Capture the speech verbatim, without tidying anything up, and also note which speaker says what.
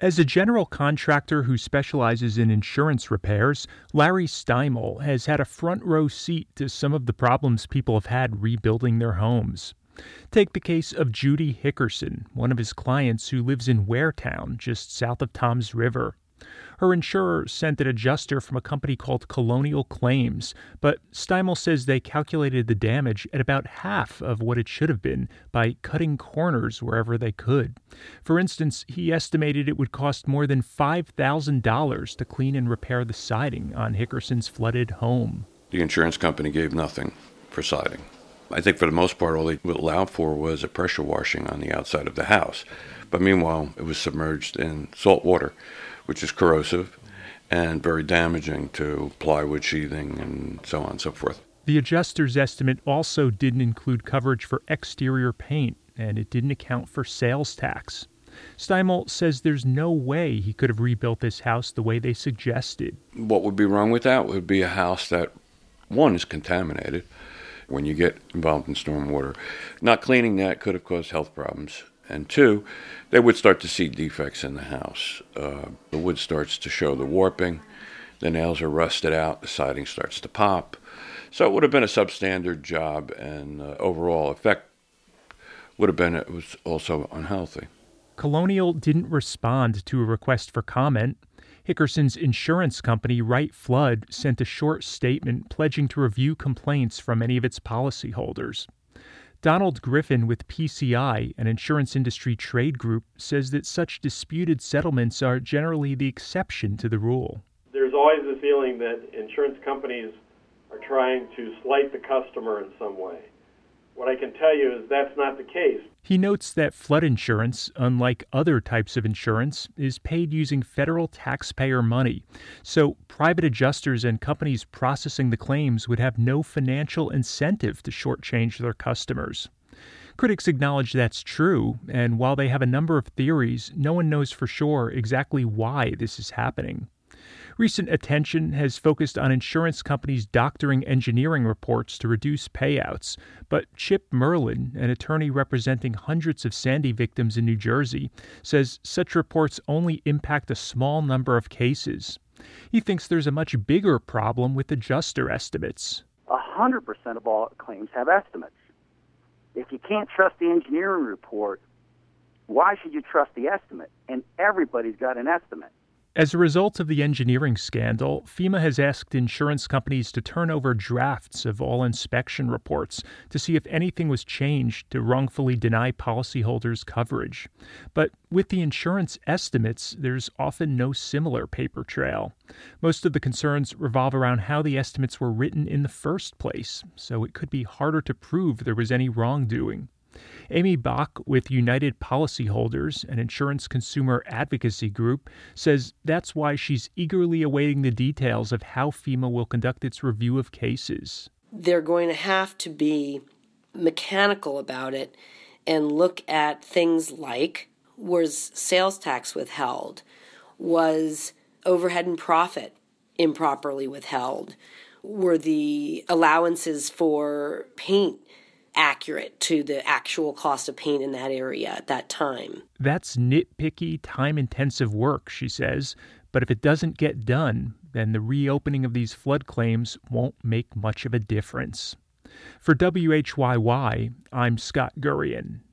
Speaker 1: As a general contractor who specializes in insurance repairs, Larry Steimel has had a front row seat to some of the problems people have had rebuilding their homes. Take the case of Judy Hickerson, one of his clients who lives in Waretown, just south of Toms River. Her insurer sent an adjuster from a company called Colonial Claims, but Steimel says they calculated the damage at about half of what it should have been by cutting corners wherever they could. For instance, he estimated it would cost more than five thousand dollars to clean and repair the siding on Hickerson's flooded home.
Speaker 2: The insurance company gave nothing for siding. I think for the most part, all they would allow for was a pressure washing on the outside of the house. But meanwhile, it was submerged in salt water, which is corrosive and very damaging to plywood sheathing and so on and so forth.
Speaker 1: The adjuster's estimate also didn't include coverage for exterior paint, and it didn't account for sales tax. Steimel says there's no way he could have rebuilt this house the way they suggested.
Speaker 2: What would be wrong with that would be a house that, one, is contaminated. When you get involved in stormwater, not cleaning that could have caused health problems. And two, they would start to see defects in the house. Uh, the wood starts to show the warping, the nails are rusted out, the siding starts to pop. So it would have been a substandard job, and uh, overall effect would have been it was also unhealthy.
Speaker 1: Colonial didn't respond to a request for comment. Hickerson's insurance company, Wright Flood, sent a short statement pledging to review complaints from any of its policyholders. Donald Griffin with P C I, an insurance industry trade group, says that such disputed settlements are generally the exception to the rule.
Speaker 3: There's always a feeling that insurance companies are trying to slight the customer in some way. What I can tell you is that's not the case.
Speaker 1: He notes that flood insurance, unlike other types of insurance, is paid using federal taxpayer money. So private adjusters and companies processing the claims would have no financial incentive to shortchange their customers. Critics acknowledge that's true, and while they have a number of theories, no one knows for sure exactly why this is happening. Recent attention has focused on insurance companies doctoring engineering reports to reduce payouts, but Chip Merlin, an attorney representing hundreds of Sandy victims in New Jersey, says such reports only impact a small number of cases. He thinks there's a much bigger problem with adjuster estimates.
Speaker 4: one hundred percent of all claims have estimates. If you can't trust the engineering report, why should you trust the estimate? And everybody's got an estimate.
Speaker 1: As a result of the engineering scandal, FEMA has asked insurance companies to turn over drafts of all inspection reports to see if anything was changed to wrongfully deny policyholders coverage. But with the insurance estimates, there's often no similar paper trail. Most of the concerns revolve around how the estimates were written in the first place, so it could be harder to prove there was any wrongdoing. Amy Bach with United Policyholders, an insurance consumer advocacy group, says that's why she's eagerly awaiting the details of how FEMA will conduct its review of cases.
Speaker 5: They're going to have to be mechanical about it and look at things like, was sales tax withheld? Was overhead and profit improperly withheld? Were the allowances for paint accurate to the actual cost of paint in that area at that time?
Speaker 1: That's nitpicky, time-intensive work, she says, but if it doesn't get done, then the reopening of these flood claims won't make much of a difference. For W H Y Y, I'm Scott Gurian.